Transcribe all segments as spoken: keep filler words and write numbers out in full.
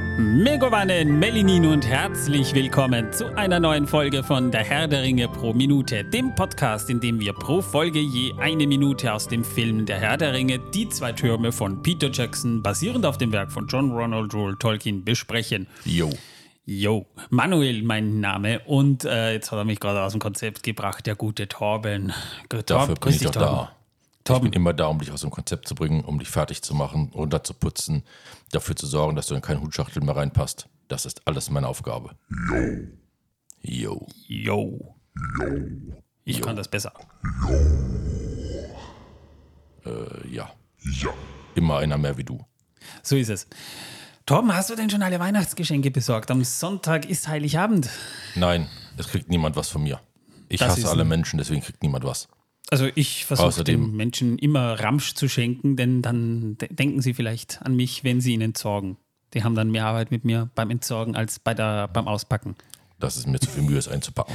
Megowannen, Melinin und herzlich willkommen zu einer neuen Folge von Der Herr der Ringe pro Minute, dem Podcast, in dem wir pro Folge je eine Minute aus dem Film Der Herr der Ringe, die zwei Türme von Peter Jackson, basierend auf dem Werk von John Ronald Reuel Tolkien, besprechen. Jo. Jo, Manuel mein Name und äh, jetzt hat er mich gerade aus dem Konzept gebracht, der gute Torben. Torben, Dafür bin ich doch Torben. da. Torben. Ich bin immer da, um dich aus dem Konzept zu bringen, um dich fertig zu machen, runterzuputzen, dafür zu sorgen, dass du in keine Hutschachtel mehr reinpasst. Das ist alles meine Aufgabe. Jo. Jo. Jo. Jo. Ich Jo. kann das besser. Äh, ja. Ja. Immer einer mehr wie du. So ist es. Torben, hast du denn schon alle Weihnachtsgeschenke besorgt? Am Sonntag ist Heiligabend. Nein, es kriegt niemand was von mir. Ich Das ist hasse alle ein- Menschen, deswegen kriegt niemand was. Also ich versuche Außerdem- den Menschen immer Ramsch zu schenken, denn dann de- denken sie vielleicht an mich, wenn sie ihn entsorgen. Die haben dann mehr Arbeit mit mir beim Entsorgen als bei der, beim Auspacken. Dass es mir zu viel Mühe ist, einzupacken.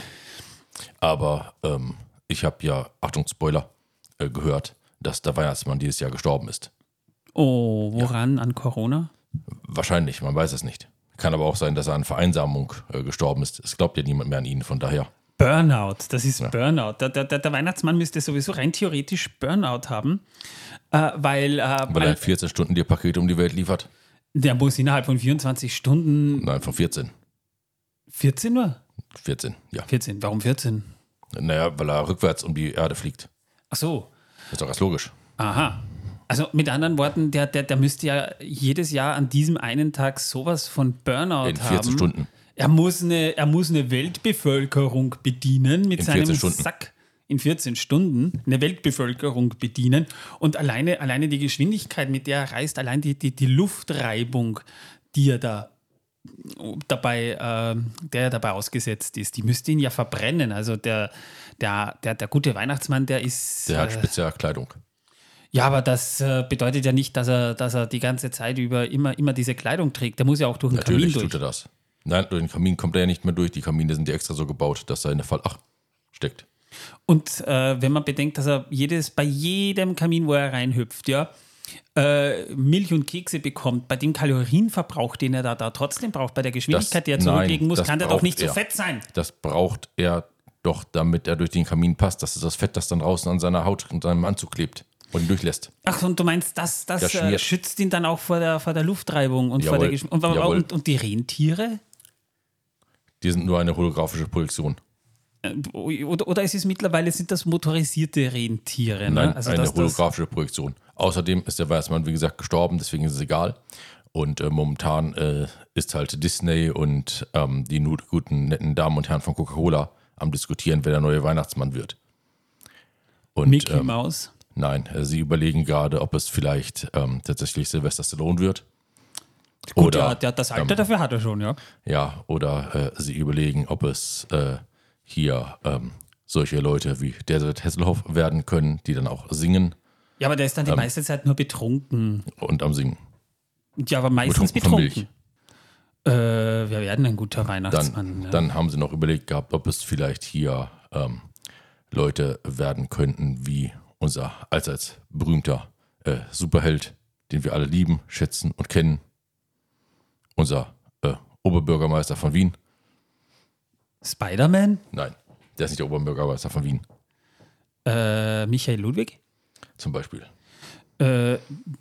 Aber ähm, ich habe ja, Achtung, Spoiler, äh, gehört, dass der Weihnachtsmann dieses Jahr gestorben ist. Oh, woran? An Corona? Wahrscheinlich, man weiß es nicht. Kann aber auch sein, dass er an Vereinsamung äh, gestorben ist. Es glaubt ja niemand mehr an ihn, von daher. Burnout, das ist Ja. Burnout. Der, der, der Weihnachtsmann müsste sowieso rein theoretisch Burnout haben, äh, weil, äh, Weil er in vierzehn Stunden dir Pakete um die Welt liefert? der muss innerhalb von vierundzwanzig Stunden Nein, von vierzehn. vierzehn Uhr? vierzehn, ja. vierzehn, warum vierzehn? Naja, weil er rückwärts um die Erde fliegt. Ach so, Ist doch ganz logisch. aha. Also mit anderen Worten, der, der, der müsste ja jedes Jahr an diesem einen Tag sowas von Burnout In vierzehn haben. Stunden. Er muss, eine, er muss eine Weltbevölkerung bedienen mit In seinem vierzehn Stunden. Sack. In vierzehn Stunden eine Weltbevölkerung bedienen. Und alleine, alleine die Geschwindigkeit, mit der er reist, allein die, die, die Luftreibung, die er da dabei, äh, der er dabei ausgesetzt ist, die müsste ihn ja verbrennen. Also der, der, der, der gute Weihnachtsmann, der ist. Der hat äh, Spezialkleidung. ja, aber das äh, bedeutet ja nicht, dass er, dass er die ganze Zeit über immer, immer diese Kleidung trägt. Der muss ja auch durch den Natürlich Kamin tut durch. er das. Nein, durch den Kamin kommt er ja nicht mehr durch. Die Kamine sind ja extra so gebaut, dass er in der Fall ach steckt. Und äh, wenn man bedenkt, dass er jedes, bei jedem Kamin, wo er reinhüpft, ja, äh, Milch und Kekse bekommt, bei dem Kalorienverbrauch, den er da, da trotzdem braucht, bei der Geschwindigkeit, die er Das- zurücklegen nein, muss, das kann der doch braucht nicht so er. fett sein. Das braucht er doch, damit er durch den Kamin passt. Das ist das Fett, das dann draußen an seiner Haut und seinem Anzug klebt und ihn durchlässt. Ach, und du meinst, das, das, Das äh, schmiert. schützt ihn dann auch vor der, vor der Luftreibung und vor Jawohl, der Geschw und, jawohl. und, und die Rentiere? Die sind nur eine holographische Projektion. Äh, Oder, oder ist es mittlerweile, sind das motorisierte Rentiere? Ne? Nein, Also eine dass das, holographische Projektion. Außerdem ist der Weihnachtsmann, wie gesagt, gestorben, deswegen ist es egal. Und äh, momentan äh, ist halt Disney und ähm, die nu- guten, netten Damen und Herren von Coca-Cola am diskutieren, wer der neue Weihnachtsmann wird. Und Mickey ähm, Mouse. nein, äh, sie überlegen gerade, ob es vielleicht ähm, tatsächlich Sylvester Stallone wird. Gut, oder, ja, der, das Alter ähm, dafür hat er schon, ja. Ja, oder äh, sie überlegen, ob es äh, hier ähm, solche Leute wie David Hasselhoff werden können, die dann auch singen Ja, aber der ist dann die Ähm, meiste Zeit nur betrunken. und am Singen. Ja, aber meistens Betrunken von betrunken. Äh, wir werden ein guter Dann, Weihnachtsmann. ja. dann haben sie noch überlegt gehabt, ob es vielleicht hier ähm, Leute werden könnten wie unser allseits berühmter äh, Superheld, den wir alle lieben, schätzen und kennen. Unser äh, Oberbürgermeister von Wien. Spider-Man? Nein, der ist nicht der Oberbürgermeister von Wien, Äh, Michael Ludwig? zum Beispiel. Äh,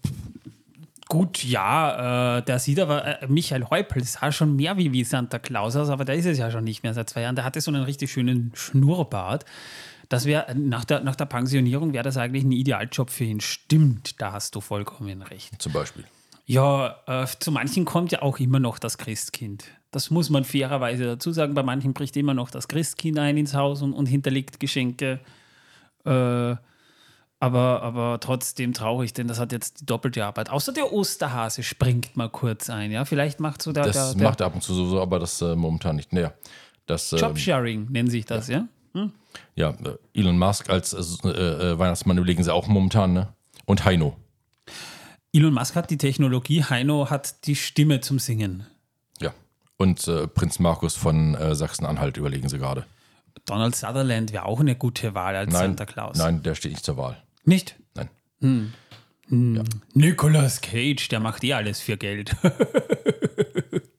gut, ja, äh, der sieht aber, äh, Michael Häupl sah schon mehr wie, wie Santa Claus aus, aber der ist es ja schon nicht mehr seit zwei Jahren. Der hatte so einen richtig schönen Schnurrbart. Das wäre, nach der, nach der Pensionierung wäre das eigentlich ein Idealjob für ihn. Stimmt, da hast du vollkommen recht. Zum Beispiel. Ja, äh, zu manchen kommt ja auch immer noch das Christkind. Das muss man fairerweise dazu sagen. Bei manchen bricht immer noch das Christkind ein ins Haus und, und hinterlegt Geschenke. Äh, aber, aber trotzdem traurig, denn das hat jetzt die doppelte Arbeit. Außer der Osterhase springt mal kurz ein. Ja, vielleicht macht so der, Das der, der macht er ab und zu so, aber das äh, momentan nicht näher. Das, äh, Jobsharing nennt sich das, ja? ja, äh, Elon Musk als äh, äh, Weihnachtsmann überlegen sie auch momentan, ne? Und Heino. Elon Musk hat die Technologie, Heino hat die Stimme zum Singen. Ja. Und äh, Prinz Markus von äh, Sachsen-Anhalt überlegen sie gerade. Donald Sutherland wäre auch eine gute Wahl als Nein, Santa Claus. nein, der steht nicht zur Wahl. Nicht? Nein. Nicolas Cage, der macht eh alles für Geld.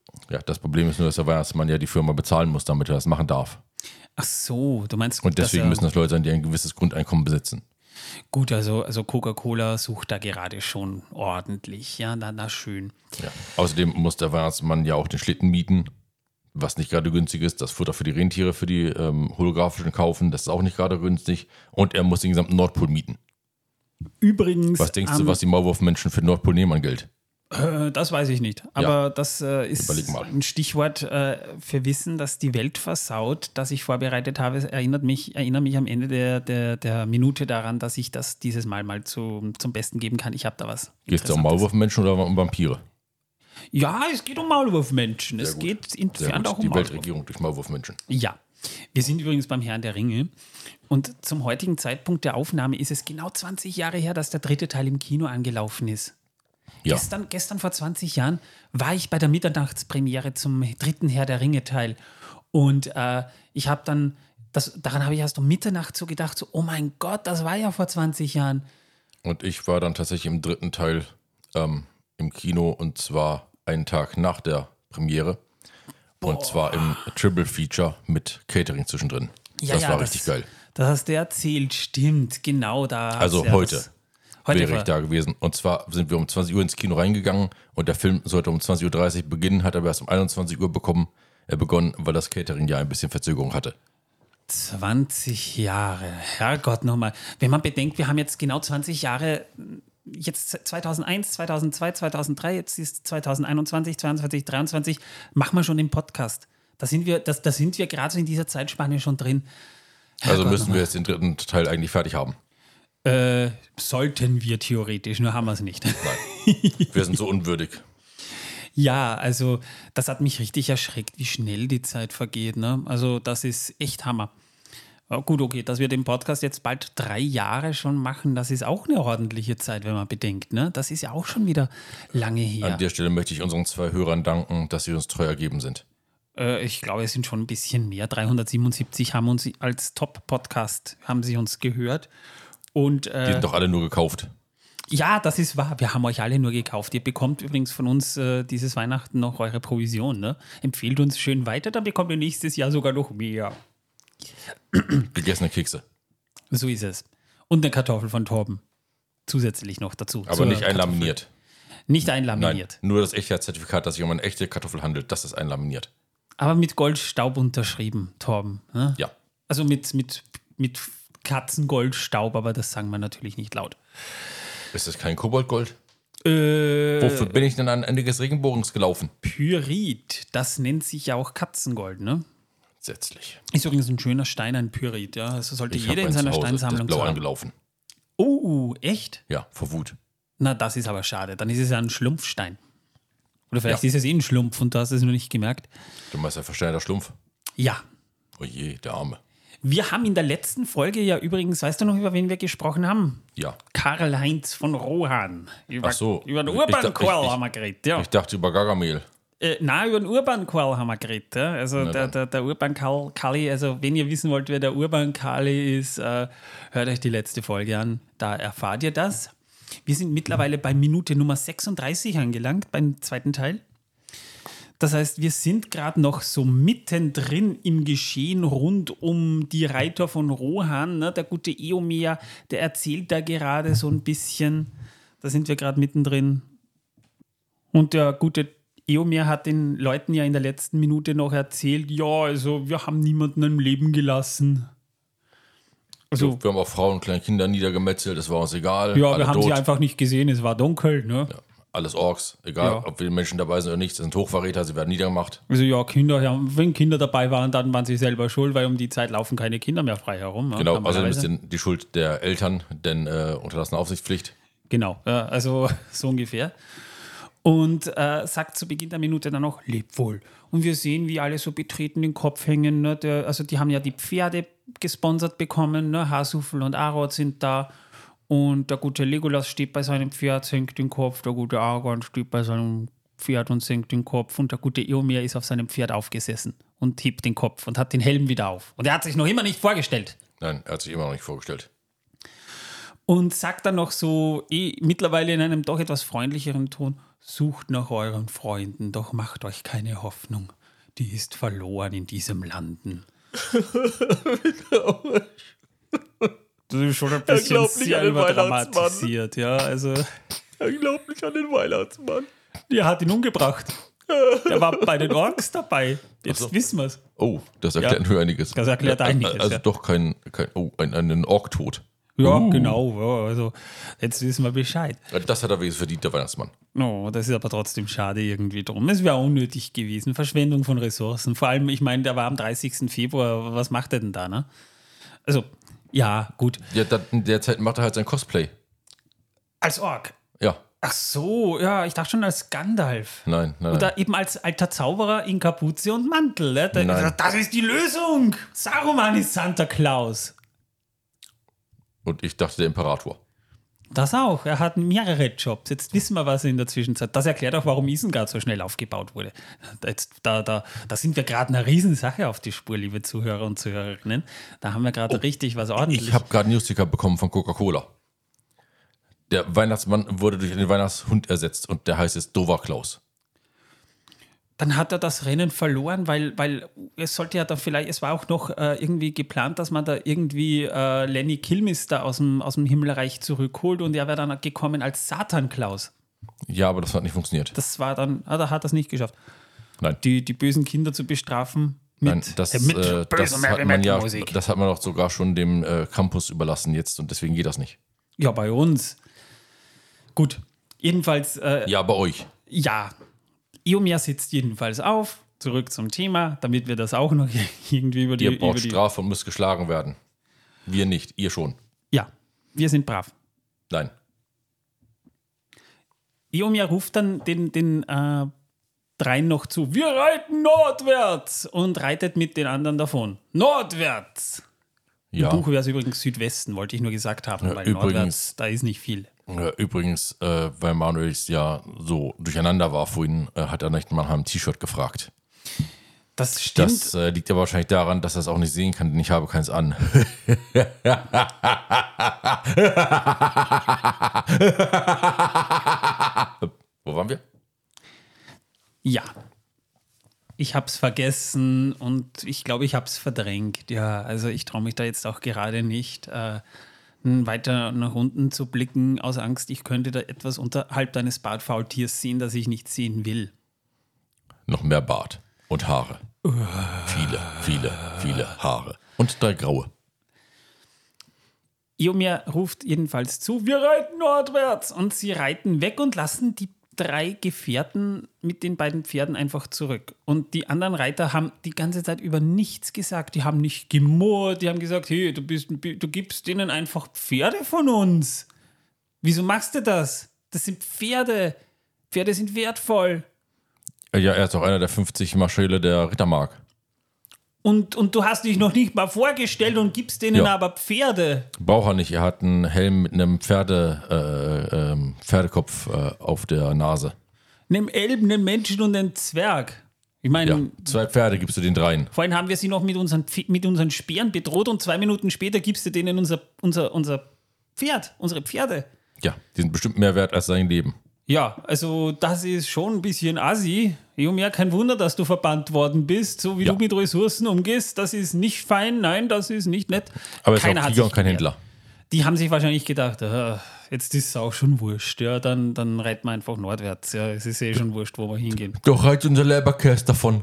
Problem ist nur, dass der Weihnachtsmann ja die Firma bezahlen muss, damit er das machen darf. Ach so, du meinst... Und deswegen dass er, müssen das Leute sein, die ein gewisses Grundeinkommen besitzen. Gut, also, also Coca-Cola sucht da gerade schon ordentlich. Ja, na, na schön. Ja. Außerdem muss der Weihnachtsmann ja auch den Schlitten mieten, was nicht gerade günstig ist. Das Futter für die Rentiere, für die ähm, holographischen kaufen, das ist auch nicht gerade günstig. Und er muss den gesamten Nordpol mieten. Übrigens... Was denkst ähm, du, was die Maulwurfmenschen für den Nordpol nehmen an Geld? Äh, das weiß ich nicht. Aber Ja. das äh, ist Überleg mal. ein Stichwort äh, für Wissen, dass die Welt versaut, das ich vorbereitet habe. Es erinnert mich, erinnert mich am Ende der, der, der Minute daran, dass ich das dieses Mal mal zu, zum Besten geben kann. Ich habe da was. Geht es da um Interessantes. Maulwurfmenschen oder um Vampire? Ja, es geht um Maulwurfmenschen. Sehr Es gut. geht Sehr entfernt gut. auch um Die Maulwurf. Weltregierung durch Maulwurfmenschen. Ja, wir sind übrigens beim Herrn der Ringe und zum heutigen Zeitpunkt der Aufnahme ist es genau zwanzig Jahre her, dass der dritte Teil im Kino angelaufen ist. Ja. Gestern, gestern vor zwanzig Jahren war ich bei der Mitternachtspremiere zum dritten Herr der Ringe-Teil und äh, ich habe dann, das, daran habe ich erst um Mitternacht so gedacht, so, oh mein Gott, das war ja vor zwanzig Jahren. Und ich war dann tatsächlich im dritten Teil ähm, im Kino und zwar einen Tag nach der Premiere. Und zwar im Triple Feature mit Catering zwischendrin. Ja, das ja, war das, richtig geil. Das hast du erzählt, stimmt, genau da. hat's Also ja heute. das- Heute Wäre war- ich da gewesen. Und zwar sind wir um zwanzig Uhr ins Kino reingegangen und der Film sollte um zwanzig Uhr dreißig beginnen, hat aber erst um einundzwanzig Uhr bekommen, äh, begonnen, weil das Catering ja ein bisschen Verzögerung hatte. zwanzig Jahre, Herrgott nochmal. Wenn man bedenkt, wir haben jetzt genau zwanzig Jahre, jetzt zweitausendeins, zweitausendzwei, zweitausenddrei, jetzt ist zweitausendeinundzwanzig, zweiundzwanzig, dreiundzwanzig, machen wir schon den Podcast. Da sind wir, das, da sind wir gerade so in dieser Zeitspanne schon drin. Also Herrgott müssen wir nochmal. jetzt den dritten Teil eigentlich fertig haben. Äh, sollten wir theoretisch, nur haben wir es nicht. Wir sind so unwürdig. Ja, also das hat mich richtig erschreckt, wie schnell die Zeit vergeht. Ne? Also das ist echt Hammer. Ja, gut, okay, dass wir den Podcast jetzt bald drei Jahre schon machen, das ist auch eine ordentliche Zeit, wenn man bedenkt. Ne? Das ist ja auch schon wieder lange her. An der Stelle möchte ich unseren zwei Hörern danken, dass sie uns treu ergeben sind. Äh, ich glaube, es sind schon ein bisschen mehr. dreihundertsiebenundsiebzig haben uns als Top-Podcast haben sie uns gehört. Und Die äh, sind doch alle nur gekauft. ja, das ist wahr. Wir haben euch alle nur gekauft. Ihr bekommt übrigens von uns äh, dieses Weihnachten noch eure Provision. Ne? Empfehlt uns schön weiter, dann bekommt ihr nächstes Jahr sogar noch mehr. Gegessene Kekse. So ist es. Und eine Kartoffel von Torben. Zusätzlich noch dazu. Aber Zur nicht Kartoffel. einlaminiert. Nicht Nein, einlaminiert. nur das Echtheitszertifikat, dass sich um eine echte Kartoffel handelt, das ist einlaminiert. Aber mit Goldstaub unterschrieben, Torben. Ne? Ja. Also mit, mit, mit Katzengoldstaub, aber das sagen wir natürlich nicht laut. Ist das kein Koboldgold? Äh, Wofür bin ich denn an Ende des Regenbogens gelaufen? Pyrit, das nennt sich ja auch Katzengold, ne? Setzlich. Ist übrigens ein schöner Stein, ein Pyrit, ja. Also sollte Ich jeder hab in einen seiner zu Hause, Steinsammlung das ist blau haben. angelaufen. Oh, echt? Ja, vor Wut. Na, das ist aber schade. Dann ist es ja ein Schlumpfstein. Oder vielleicht Ja. ist es eh ein Schlumpf und du hast es nur nicht gemerkt. Du meinst der versteinerter Schlumpf? Ja. Oh je, der Arme. Wir haben in der letzten Folge ja übrigens, weißt du noch, über wen wir gesprochen haben? Ja. Karl-Heinz von Rohan. Über, Ach so. Über den Ich- Urban-Quell ich- ich- haben wir geredet, ja. Ich dachte über Gargamel. Äh, nein, über den Urban-Quell haben wir geredet. Ja. Also Na der, dann. der, der Urban-Kali, also wenn ihr wissen wollt, wer der Urban-Kali ist, äh, hört euch die letzte Folge an. Da erfahrt ihr das. Wir sind mittlerweile bei Minute Nummer sechsunddreißig angelangt, beim zweiten Teil. Das heißt, wir sind gerade noch so mittendrin im Geschehen rund um die Reiter von Rohan. Ne? Der gute Eomer, der erzählt da gerade so ein bisschen. Da sind wir gerade mittendrin. Und der gute Eomer hat den Leuten ja in der letzten Minute noch erzählt, ja, also wir haben niemanden im Leben gelassen. Also, Wir haben auch Frauen und kleine Kinder niedergemetzelt, das war uns egal. ja, Alle wir haben tot. sie einfach nicht gesehen, es war dunkel. Ne? Ja, alles Orks, egal Ja. ob wir Menschen dabei sind oder nicht, das sind Hochverräter, sie werden niedergemacht. Also ja, Kinder, ja, wenn Kinder dabei waren, dann waren sie selber schuld, weil um die Zeit laufen keine Kinder mehr frei herum. Ja, Genau, außerdem ist normalerweise. die die Schuld der Eltern, denn äh, unterlassene Aufsichtspflicht. Genau, ja, also so ungefähr. Und äh, sagt zu Beginn der Minute dann noch, leb wohl. Und wir sehen, wie alle so betreten den Kopf hängen. Ne? Der, also die haben ja die Pferde gesponsert bekommen. Ne? Hasufel und Arod sind da. Und der gute Legolas steht bei seinem Pferd, senkt den Kopf. Der gute Aragorn steht bei seinem Pferd und senkt den Kopf. Und der gute Eomer ist auf seinem Pferd aufgesessen und hebt den Kopf und hat den Helm wieder auf. Und er hat sich noch immer nicht vorgestellt. Nein, er hat sich immer noch nicht vorgestellt. Und sagt dann noch so, eh, mittlerweile in einem doch etwas freundlicheren Ton, sucht nach euren Freunden, doch macht euch keine Hoffnung. die ist verloren in diesem Landen. Das ist schon ein bisschen sehr überdramatisiert, ja, also... Er glaubt nicht an den Weihnachtsmann. Der hat ihn umgebracht. Der war bei den Orks dabei. Jetzt so. Wissen wir es. Oh, das erklärt ja. nur einiges. Das erklärt ja, einiges. Also ja. doch kein, kein oh, ein, einen Ork-Tod. Ja, uh. genau. Ja, also jetzt wissen wir Bescheid. Das hat er wenigstens verdient, der Weihnachtsmann. No, das ist aber trotzdem schade irgendwie drum. Es wäre unnötig gewesen. Verschwendung von Ressourcen. Vor allem, ich meine, der war am dreißigsten Februar. Was macht er denn da, ne? Also, ja, gut. Ja, da, in der Zeit macht er halt sein Cosplay. Als Ork? Ja. Ach so, ja, ich dachte schon als Gandalf. Nein, nein. Oder nein. Eben als alter Zauberer in Kapuze und Mantel. Ne? Da, nein. Das ist die Lösung. Saruman ist Santa Claus. Und ich dachte, der Imperator. Das auch. Er hat mehrere Jobs. Jetzt wissen wir, was er in der Zwischenzeit... Das erklärt auch, warum Isengard so schnell aufgebaut wurde. Jetzt, da, da, da sind wir gerade eine Riesensache auf die Spur, liebe Zuhörer und Zuhörerinnen. Da haben wir gerade oh, richtig was ordentliches. Ich habe gerade Newsticker bekommen von Coca-Cola. Der Weihnachtsmann wurde durch einen Weihnachtshund ersetzt und der heißt jetzt Dover Klaus. Dann hat er das Rennen verloren, weil, weil es sollte ja dann vielleicht, es war auch noch äh, irgendwie geplant, dass man da irgendwie äh, Lenny Kilmister aus dem, aus dem Himmelreich zurückholt und er wäre dann gekommen als Satan Klaus. Ja, aber das hat nicht funktioniert. Das war dann, ah, da hat er es nicht geschafft. Nein. Die, die bösen Kinder zu bestrafen mit, Nein, das, äh, mit äh, das hat man ja, das hat man doch sogar schon dem äh, Campus überlassen jetzt und deswegen geht das nicht. Ja, bei uns. Gut, jedenfalls... Äh, ja, bei euch. Ja, Eomer sitzt jedenfalls auf, zurück zum Thema, damit wir das auch noch irgendwie über die... Ihr braucht über die Strafe und müsst geschlagen werden. Wir nicht, ihr schon. Ja, wir sind brav. Nein. Eomer ruft dann den, den äh, dreien noch zu, wir reiten nordwärts und reitet mit den anderen davon. Nordwärts! Ja. Im Buch wäre es übrigens Südwesten, wollte ich nur gesagt haben, ja, weil übrigens, nordwärts, da ist nicht viel. Ja, übrigens, äh, weil Manuel ja so durcheinander war vorhin, äh, hat er nicht mal nach einem T-Shirt gefragt. Das stimmt. Das äh, liegt aber wahrscheinlich daran, dass er es auch nicht sehen kann, denn ich habe keins an. Wo waren wir? Ja. Ich habe es vergessen und ich glaube, ich habe es verdrängt. Ja, also ich traue mich da jetzt auch gerade nicht, äh, weiter nach unten zu blicken, aus Angst, ich könnte da etwas unterhalb deines Bartfaultiers sehen, das ich nicht sehen will. Noch mehr Bart und Haare. Uh. Viele, viele, viele Haare. Und drei graue. Eomer ruft jedenfalls zu, wir reiten nordwärts. Und sie reiten weg und lassen die drei Gefährten mit den beiden Pferden einfach zurück. Und die anderen Reiter haben die ganze Zeit über nichts gesagt. Die haben nicht gemurrt, die haben gesagt, hey, du, bist, du gibst denen einfach Pferde von uns. Wieso machst du das? Das sind Pferde. Pferde sind wertvoll. Ja, er ist auch einer der fünfzig Marschälle der Rittermark. Und, und du hast dich noch nicht mal vorgestellt und gibst denen ja. aber Pferde. Braucht er nicht. Er hat einen Helm mit einem Pferde, äh, äh, Pferdekopf äh, auf der Nase. Einem Elben, einem Menschen und einem Zwerg. Ich meine, ja, zwei Pferde gibst du den dreien. Vorhin haben wir sie noch mit unseren, mit unseren Speeren bedroht und zwei Minuten später gibst du denen unser, unser, unser Pferd, unsere Pferde. Ja, die sind bestimmt mehr wert als sein Leben. Ja, also das ist schon ein bisschen assi. Eomer, kein Wunder, dass du verbannt worden bist, so wie ja. du mit Ressourcen umgehst. Das ist nicht fein, nein, das ist nicht nett. Aber es ist auch Krieger und kein Händler. Die haben sich wahrscheinlich gedacht, ah, jetzt ist es auch schon wurscht. Ja, dann, dann reiten wir einfach nordwärts. Ja, es ist eh schon wurscht, wo wir hingehen. Doch reizt unser Leberkäse davon.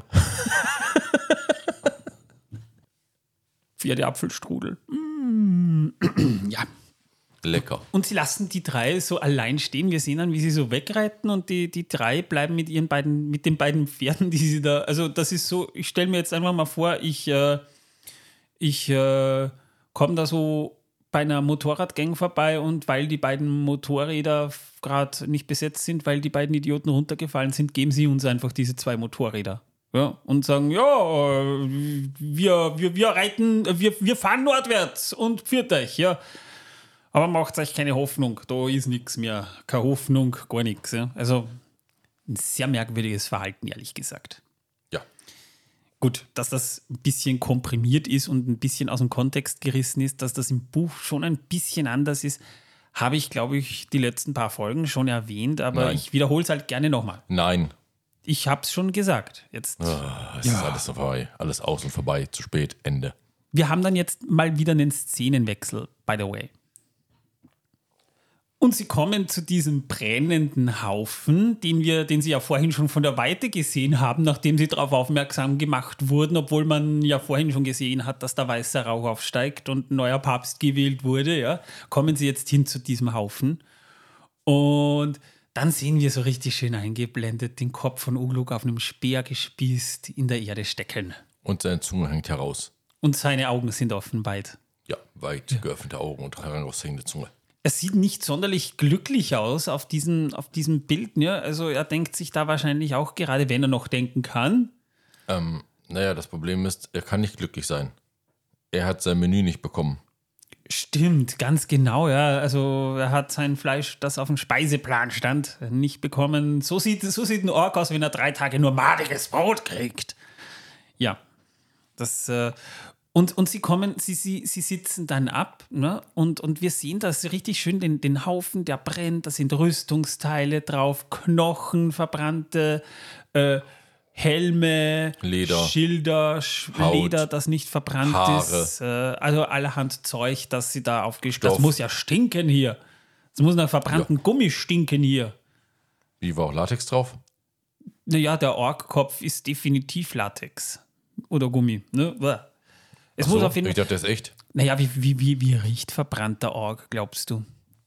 Pferdeapfelstrudel. Mm. Ja. Lecker. Und sie lassen die drei so allein stehen. Wir sehen dann, wie sie so wegreiten und die, die drei bleiben mit ihren beiden, mit den beiden Pferden, die sie da. Also, das ist so, ich stelle mir jetzt einfach mal vor, ich, äh, ich äh, komme da so bei einer Motorradgang vorbei und weil die beiden Motorräder gerade nicht besetzt sind, weil die beiden Idioten runtergefallen sind, geben sie uns einfach diese zwei Motorräder. Ja, und sagen, ja, wir, wir, wir reiten, wir, wir fahren nordwärts und pfiat euch, ja. Aber macht euch keine Hoffnung, da ist nichts mehr. Keine Hoffnung, gar nichts. Ja. Also ein sehr merkwürdiges Verhalten, ehrlich gesagt. Ja. Gut, dass das ein bisschen komprimiert ist und ein bisschen aus dem Kontext gerissen ist, dass das im Buch schon ein bisschen anders ist, habe ich, glaube ich, die letzten paar Folgen schon erwähnt, aber Nein. ich wiederhole es halt gerne nochmal. Nein, Ich hab's schon gesagt. Jetzt. Ah, es ist alles vorbei. Alles aus und vorbei. Zu spät. Ende. Wir haben dann jetzt mal wieder einen Szenenwechsel, by the way. Und sie kommen zu diesem brennenden Haufen, den wir, den sie ja vorhin schon von der Weite gesehen haben, nachdem sie darauf aufmerksam gemacht wurden, obwohl man ja vorhin schon gesehen hat, dass da weißer Rauch aufsteigt und ein neuer Papst gewählt wurde. Ja, kommen sie jetzt hin zu diesem Haufen. Und dann sehen wir so richtig schön eingeblendet den Kopf von Ugluk auf einem Speer gespießt in der Erde stecken. Und seine Zunge hängt heraus. Und seine Augen sind offen weit. Ja, weit geöffnete Augen und heraushängende Zunge. Er sieht nicht sonderlich glücklich aus auf diesem, auf diesem Bild. Ne? Also er denkt sich da wahrscheinlich auch, gerade wenn er noch denken kann. Ähm, naja, das Problem ist, er kann nicht glücklich sein. Er hat sein Menü nicht bekommen. Stimmt, ganz genau, ja. Also er hat sein Fleisch, das auf dem Speiseplan stand, nicht bekommen. So sieht, so sieht ein Ork aus, wenn er drei Tage nur madiges Brot kriegt. Ja, das... Äh, Und, und sie kommen, sie, sie, sie sitzen dann ab, ne? und, und wir sehen das richtig schön, den, den Haufen, der brennt, da sind Rüstungsteile drauf, Knochen, verbrannte äh, Helme, Leder, Schilder, Sch Haut, Leder, das nicht verbrannt Haare. ist, äh, also allerhand Zeug, das sie da aufgestellt haben. Stoff. Das muss ja stinken hier. Das muss nach verbrannten Ja. Gummi stinken hier. Wie war auch Latex drauf? Naja, der Orkkopf ist definitiv Latex oder Gummi. Ne? Es Ach muss so, auf jeden ich Fall. dachte, der ist echt. Naja, wie, wie, wie, wie riecht verbrannter Ork, glaubst du?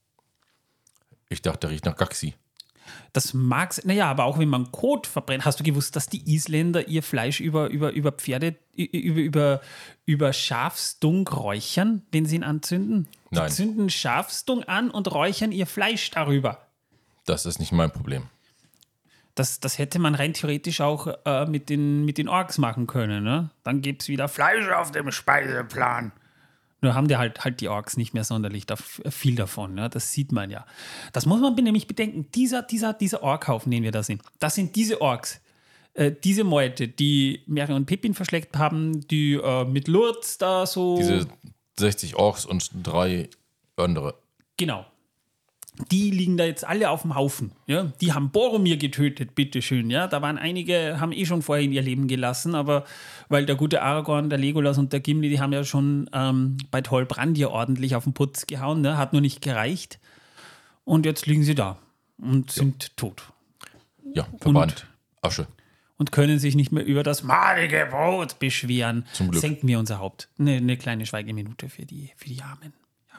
Ich dachte, der riecht nach Gaxi. Das mag sein. Naja, aber auch wenn man Kot verbrennt. Hast du gewusst, dass die Isländer ihr Fleisch über, über, über Pferde, über, über, über Schafsdung räuchern, wenn sie ihn anzünden? Nein. Die zünden Schafsdung an und räuchern ihr Fleisch darüber. Das ist nicht mein Problem. Das, das hätte man rein theoretisch auch äh, mit, den, mit den Orks machen können. Ne? Dann gibt es wieder Fleisch auf dem Speiseplan. Nur haben die halt, halt die Orks nicht mehr sonderlich da, viel davon. Ne? Das sieht man ja. Das muss man nämlich bedenken. Dieser, dieser, dieser Orkhaufen, den wir da sehen, das sind diese Orks. Äh, diese Meute, die Merry und Pippin verschleckt haben, die äh, mit Lurz da so... Diese sechzig Orks und drei andere. Genau. Die liegen da jetzt alle auf dem Haufen. Ja? Die haben Boromir getötet, bitteschön. Ja? Da waren einige, haben eh schon vorher ihr Leben gelassen, aber weil der gute Aragorn, der Legolas und der Gimli, die haben ja schon ähm, bei Tolbrandir ordentlich auf den Putz gehauen. Ne? Hat nur nicht gereicht. Und jetzt liegen sie da und sind ja. tot. Ja, verbrannt. Asche. Und können sich nicht mehr über das madige Brot beschweren. Zum Glück. Senken wir unser Haupt. Eine, eine kleine Schweigeminute für die, für die Armen.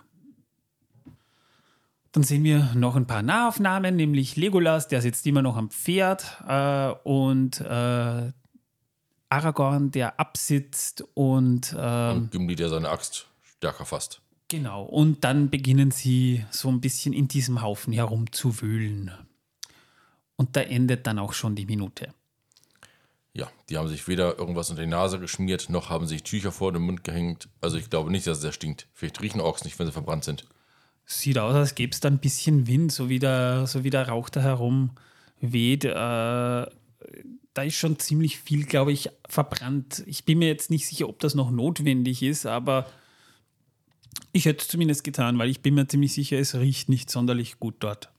Dann sehen wir noch ein paar Nahaufnahmen, nämlich Legolas, der sitzt immer noch am Pferd äh, und äh, Aragorn, der absitzt und, äh, Und Gimli, der seine Axt stärker fasst. Genau, und dann beginnen sie so ein bisschen in diesem Haufen herumzuwühlen. Und da endet dann auch schon die Minute. Ja, die haben sich weder irgendwas unter die Nase geschmiert, noch haben sich Tücher vor den Mund gehängt. Also ich glaube nicht, dass es sehr stinkt. Vielleicht riechen Orks nicht, wenn sie verbrannt sind. Sieht aus, als gäbe es da ein bisschen Wind, so wie der, so wie der Rauch da herum weht. Äh, da ist schon ziemlich viel, glaube ich, verbrannt. Ich bin mir jetzt nicht sicher, ob das noch notwendig ist, aber ich hätte es zumindest getan, weil ich bin mir ziemlich sicher, es riecht nicht sonderlich gut dort.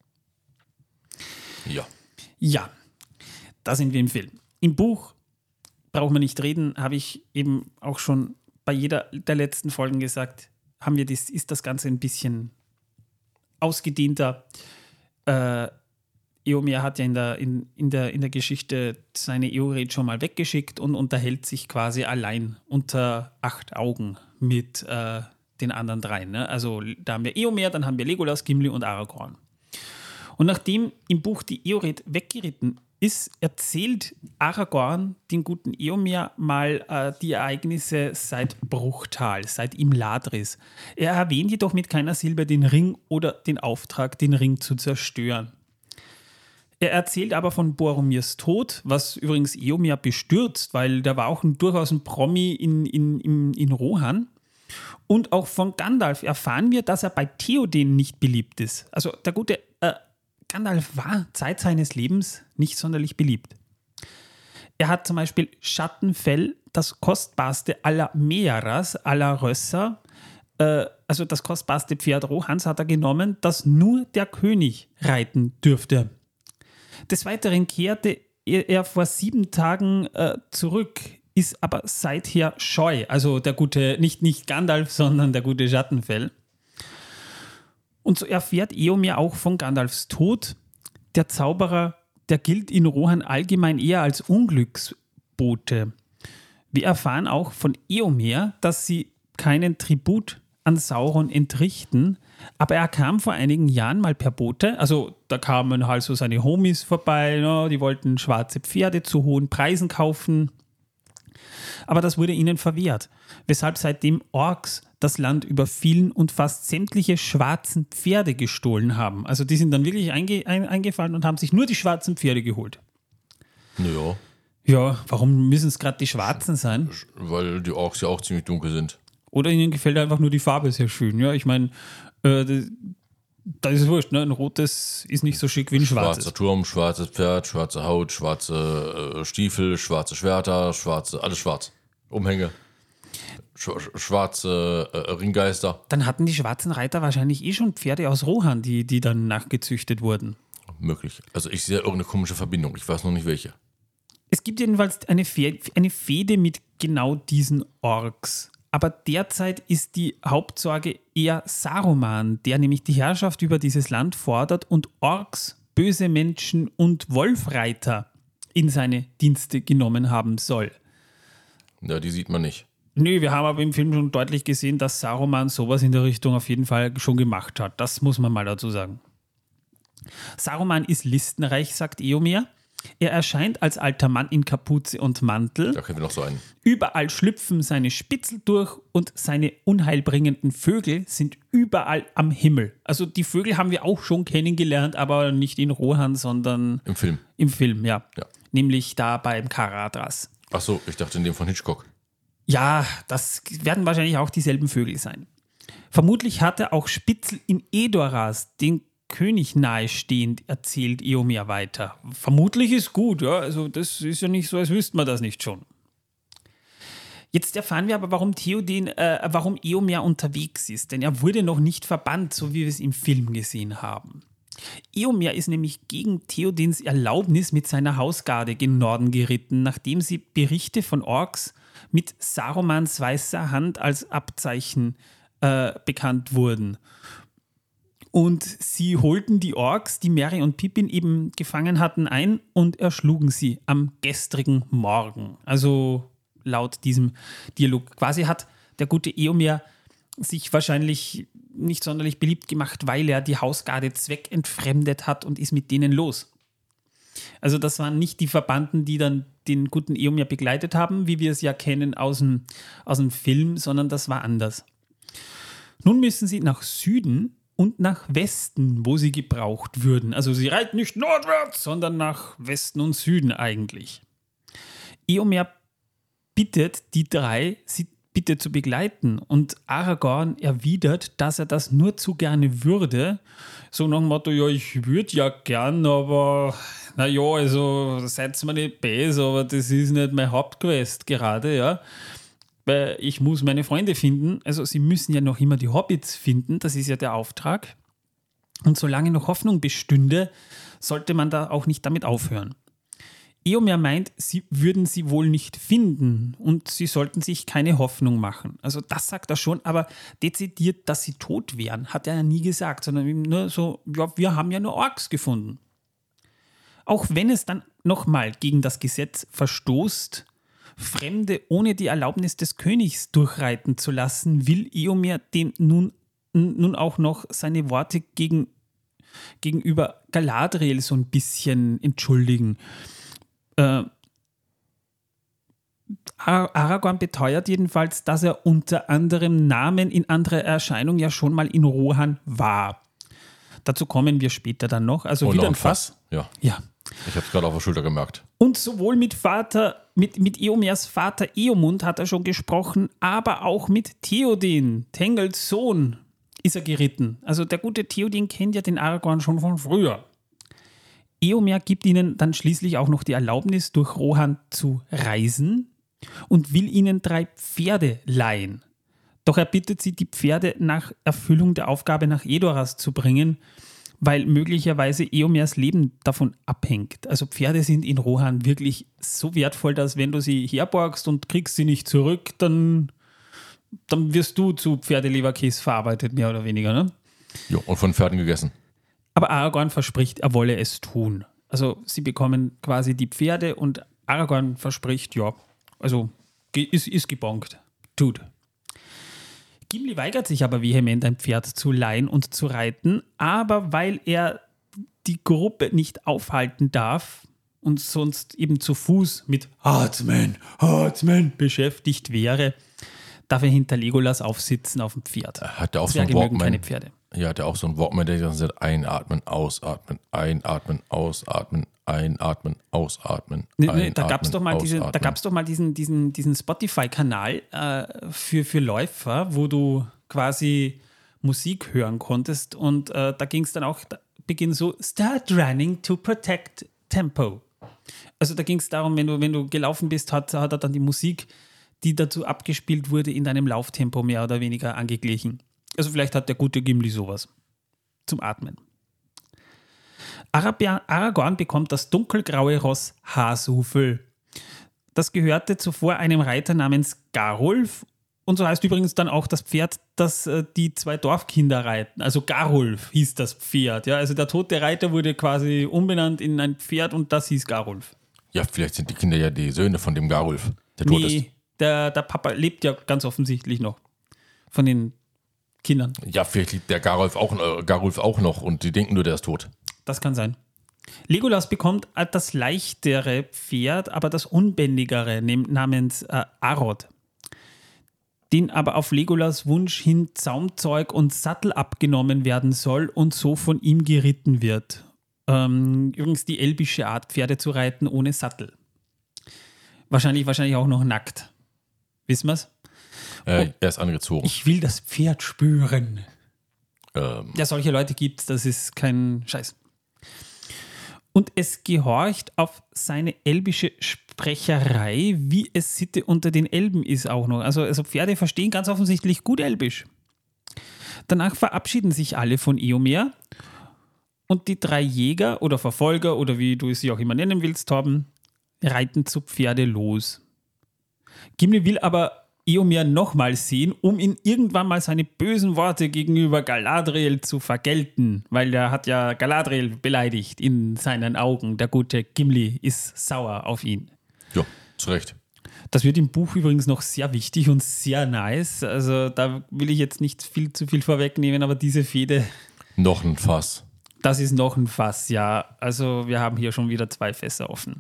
Ja. Ja, da sind wir im Film. Im Buch, braucht man nicht reden, habe ich eben auch schon bei jeder der letzten Folgen gesagt, haben wir das, ist das Ganze ein bisschen ausgedehnter. Äh, Eomer hat ja in der, in, in, der, in der Geschichte seine Eored schon mal weggeschickt und unterhält sich quasi allein unter acht Augen mit äh, den anderen dreien. Ne? Also da haben wir Eomer, dann haben wir Legolas, Gimli und Aragorn. Und nachdem im Buch die Eored weggeritten ist, erzählt Aragorn den guten Eomer mal äh, die Ereignisse seit Bruchtal, seit Imladris. Er erwähnt jedoch mit keiner Silbe den Ring oder den Auftrag, den Ring zu zerstören. Er erzählt aber von Boromirs Tod, was übrigens Eomer bestürzt, weil der war auch ein, durchaus ein Promi in, in, in, in Rohan. Und auch von Gandalf erfahren wir, dass er bei Theoden nicht beliebt ist. Also der gute äh, Gandalf war Zeit seines Lebens nicht sonderlich beliebt. Er hat zum Beispiel Schattenfell, das kostbarste aller Meeras, aller Rösser, äh, also das kostbarste Pferd Rohans hat er genommen, das nur der König reiten dürfte. Des Weiteren kehrte er, er vor sieben Tagen äh, zurück, ist aber seither scheu. Also der gute, nicht, nicht Gandalf, sondern der gute Schattenfell. Und so erfährt Éomer auch von Gandalfs Tod. Der Zauberer, der gilt in Rohan allgemein eher als Unglücksbote. Wir erfahren auch von Éomer, dass sie keinen Tribut an Sauron entrichten, aber er kam vor einigen Jahren mal per Bote, also da kamen halt so seine Homies vorbei, ne, die wollten schwarze Pferde zu hohen Preisen kaufen, aber das wurde ihnen verwehrt, weshalb seitdem Orks das Land überfielen und fast sämtliche schwarzen Pferde gestohlen haben. Also die sind dann wirklich einge- ein- eingefallen und haben sich nur die schwarzen Pferde geholt. Ja. Ja, warum müssen es gerade die schwarzen sein? Weil die Orks ja auch ziemlich dunkel sind. Oder ihnen gefällt einfach nur die Farbe sehr schön. Ja, ich meine, äh, da ist es wurscht, ne? Ein rotes ist nicht so schick wie ein schwarzes. Schwarzer Turm, schwarzes Pferd, schwarze Haut, schwarze äh, Stiefel, schwarze Schwerter, schwarze, alles schwarz. Umhänge, sch- schwarze äh, Ringgeister. Dann hatten die schwarzen Reiter wahrscheinlich eh schon Pferde aus Rohan, die, die dann nachgezüchtet wurden. Möglich. Also ich sehe irgendeine komische Verbindung. Ich weiß noch nicht welche. Es gibt jedenfalls eine, Fe- eine Fehde mit genau diesen Orks. Aber derzeit ist die Hauptsorge eher Saruman, der nämlich die Herrschaft über dieses Land fordert und Orks, böse Menschen und Wolfreiter in seine Dienste genommen haben soll. Ja, die sieht man nicht. Nö, wir haben aber im Film schon deutlich gesehen, dass Saruman sowas in der Richtung auf jeden Fall schon gemacht hat. Das muss man mal dazu sagen. Saruman ist listenreich, sagt Éomer. Er erscheint als alter Mann in Kapuze und Mantel. Da kennen wir noch so einen. Überall schlüpfen seine Spitzel durch und seine unheilbringenden Vögel sind überall am Himmel. Also die Vögel haben wir auch schon kennengelernt, aber nicht in Rohan, sondern Im Film. im Film, ja. Ja. Nämlich da beim Karadras. Ach so, ich dachte in dem von Hitchcock. Ja, das werden wahrscheinlich auch dieselben Vögel sein. Vermutlich hatte auch Spitzel in Edoras den König nahestehend, erzählt Éomer weiter. Vermutlich ist gut, ja. Also das ist ja nicht so, als wüsste man das nicht schon. Jetzt erfahren wir aber, warum Theoden, äh, warum Éomer unterwegs ist, denn er wurde noch nicht verbannt, so wie wir es im Film gesehen haben. Éomer ist nämlich gegen Theodens Erlaubnis mit seiner Hausgarde gen Norden geritten, nachdem sie Berichte von Orks mit Sarumans weißer Hand als Abzeichen äh, bekannt wurden. Und sie holten die Orks, die Merry und Pippin eben gefangen hatten, ein und erschlugen sie am gestrigen Morgen. Also laut diesem Dialog. Quasi hat der gute Éomer sich wahrscheinlich nicht sonderlich beliebt gemacht, weil er die Hausgarde zweckentfremdet hat und ist mit denen los. Also das waren nicht die Verbannten, die dann den guten Éomer begleitet haben, wie wir es ja kennen aus dem, aus dem Film, sondern das war anders. Nun müssen sie nach Süden und nach Westen, wo sie gebraucht würden. Also sie reiten nicht nordwärts, sondern nach Westen und Süden eigentlich. Éomer bittet die drei, sie bitte zu begleiten. Und Aragorn erwidert, dass er das nur zu gerne würde. So nach dem Motto, ja, ich würde ja gern, aber naja, also seid mir nicht böse, aber das ist nicht mein Hauptquest gerade, ja. Weil ich muss meine Freunde finden. Also sie müssen ja noch immer die Hobbits finden, das ist ja der Auftrag. Und solange noch Hoffnung bestünde, sollte man da auch nicht damit aufhören. Éomer meint, sie würden sie wohl nicht finden und sie sollten sich keine Hoffnung machen. Also das sagt er schon, aber dezidiert, dass sie tot wären, hat er ja nie gesagt, sondern nur so, ja, wir haben ja nur Orks gefunden. Auch wenn es dann nochmal gegen das Gesetz verstoßt, Fremde ohne die Erlaubnis des Königs durchreiten zu lassen, will Éomer dem nun, nun auch noch seine Worte gegen, gegenüber Galadriel so ein bisschen entschuldigen. Äh, Aragorn beteuert jedenfalls, dass er unter anderem Namen in anderer Erscheinung ja schon mal in Rohan war. Dazu kommen wir später dann noch. Also Und wieder noch ein Fass. Fass. Ja. Ja. Ich habe es gerade auf der Schulter gemerkt. Und sowohl mit Vater, mit, mit Éomers Vater Eomund hat er schon gesprochen, aber auch mit Theoden, Tengels Sohn, ist er geritten. Also der gute Theoden kennt ja den Aragorn schon von früher. Éomer gibt ihnen dann schließlich auch noch die Erlaubnis, durch Rohan zu reisen und will ihnen drei Pferde leihen. Doch er bittet sie, die Pferde nach Erfüllung der Aufgabe nach Edoras zu bringen, weil möglicherweise Eomers Leben davon abhängt. Also Pferde sind in Rohan wirklich so wertvoll, dass wenn du sie herborgst und kriegst sie nicht zurück, dann, dann wirst du zu Pferdeleberkäse verarbeitet, mehr oder weniger. Ne? Ja, und von Pferden gegessen. Aber Aragorn verspricht, er wolle es tun. Also sie bekommen quasi die Pferde und Aragorn verspricht, ja, also ist, ist gebongt. Tut. Gimli weigert sich aber vehement, ein Pferd zu leihen und zu reiten, aber weil er die Gruppe nicht aufhalten darf und sonst eben zu Fuß mit Atmen, Atmen beschäftigt wäre, darf er hinter Legolas aufsitzen auf dem Pferd. Hat er auch so Zwerge einen mögen Walkman? keine Pferde. Ja, hat er auch so einen Walkman, der sagt, einatmen, ausatmen, einatmen, ausatmen, einatmen, ausatmen, Ne, einatmen, ne, da gab es doch mal, diese, da ausatmen. gab's doch mal diesen, diesen, diesen Spotify-Kanal äh, für, für Läufer, wo du quasi Musik hören konntest und äh, da ging es dann auch, da Beginn so, start running to protect tempo. Also da ging es darum, wenn du, wenn du gelaufen bist, hat, hat er dann die Musik, die dazu abgespielt wurde, in deinem Lauftempo mehr oder weniger angeglichen. Also vielleicht hat der gute Gimli sowas zum Atmen. Arab- Aragorn bekommt das dunkelgraue Ross Hasufel. Das gehörte zuvor einem Reiter namens Garulf und so heißt übrigens dann auch das Pferd, das äh, die zwei Dorfkinder reiten. Also Garulf hieß das Pferd. Ja? Also der tote Reiter wurde quasi umbenannt in ein Pferd und das hieß Garulf. Ja, vielleicht sind die Kinder ja die Söhne von dem Garulf, der tot ist. Nee, der, der Papa lebt ja ganz offensichtlich noch von den Kindern. Ja, vielleicht liebt der Garulf auch, äh, Garulf auch noch und die denken nur, der ist tot. Das kann sein. Legolas bekommt das leichtere Pferd, aber das unbändigere namens äh, Arod, den aber auf Legolas Wunsch hin Zaumzeug und Sattel abgenommen werden soll und so von ihm geritten wird. Ähm, übrigens die elbische Art, Pferde zu reiten ohne Sattel. Wahrscheinlich, wahrscheinlich auch noch nackt. Wissen wir's? Äh, er ist angezogen. Ich will das Pferd spüren. Ähm, Ja, solche Leute gibt es, das ist kein Scheiß. Und es gehorcht auf seine elbische Sprecherei, wie es Sitte unter den Elben ist auch noch. Also, also Pferde verstehen ganz offensichtlich gut Elbisch. Danach verabschieden sich alle von Eomer und die drei Jäger oder Verfolger oder wie du sie auch immer nennen willst, Torben, reiten zu Pferde los. Gimli will aber Eomer nochmal sehen, um ihn irgendwann mal seine bösen Worte gegenüber Galadriel zu vergelten, weil er hat ja Galadriel beleidigt in seinen Augen. Der gute Gimli ist sauer auf ihn. ja, zu Recht. Das wird im Buch übrigens noch sehr wichtig und sehr nice. Also da will ich jetzt nicht viel zu viel vorwegnehmen, aber diese Fehde, Noch ein Fass. das ist noch ein Fass, ja. Also wir haben hier schon wieder zwei Fässer offen.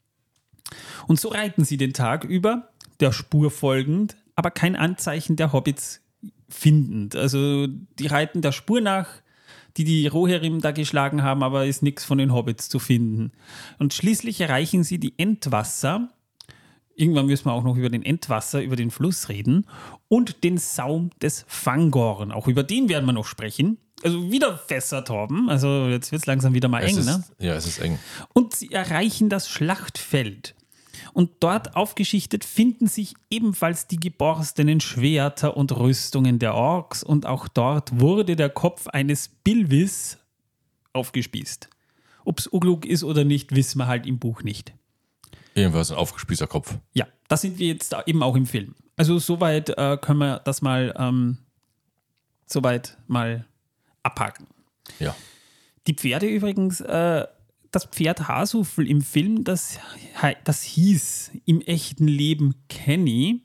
Und so reiten sie den Tag über, der Spur folgend, aber kein Anzeichen der Hobbits findend. Also die reiten der Spur nach, die die Rohirrim da geschlagen haben, aber ist nichts von den Hobbits zu finden. Und schließlich erreichen sie die Entwasser. Irgendwann müssen wir auch noch über den Entwasser, über den Fluss reden und den Saum des Fangorn. Auch über den werden wir noch sprechen. Also wieder Fässer, Torben. Also jetzt wird es langsam wieder mal Es eng, ist, ne? Ja, es ist eng. Und sie erreichen das Schlachtfeld. Und dort aufgeschichtet finden sich ebenfalls die geborstenen Schwerter und Rüstungen der Orks. Und auch dort wurde der Kopf eines Bilvis aufgespießt. Ob es Ugluk ist oder nicht, wissen wir halt im Buch nicht. Jedenfalls ein aufgespießter Kopf. Ja, da sind wir jetzt eben auch im Film. Also soweit äh, können wir das mal, ähm, soweit mal abhaken. Ja. Die Pferde übrigens, äh, das Pferd Hasufel im Film, das, das hieß im echten Leben Kenny.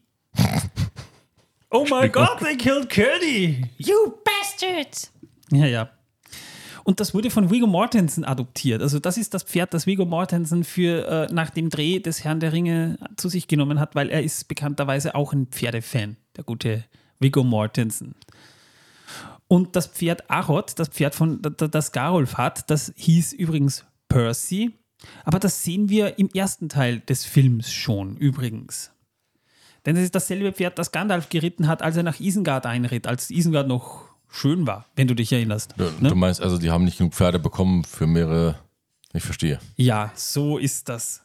Oh my God, they killed Kenny! You bastards! Ja, ja. Und das wurde von Viggo Mortensen adoptiert. Also das ist das Pferd, das Viggo Mortensen für, äh, nach dem Dreh des Herrn der Ringe zu sich genommen hat, weil er ist bekannterweise auch ein Pferdefan, der gute Viggo Mortensen. Und das Pferd Arod, das Pferd, von, das Garulf hat, das hieß übrigens Percy. Aber das sehen wir im ersten Teil des Films schon übrigens. Denn es ist dasselbe Pferd, das Gandalf geritten hat, als er nach Isengard einritt, als Isengard noch schön war, wenn du dich erinnerst. Du, ne? du meinst also, die haben nicht genug Pferde bekommen für mehrere. Ich verstehe. Ja, so ist das.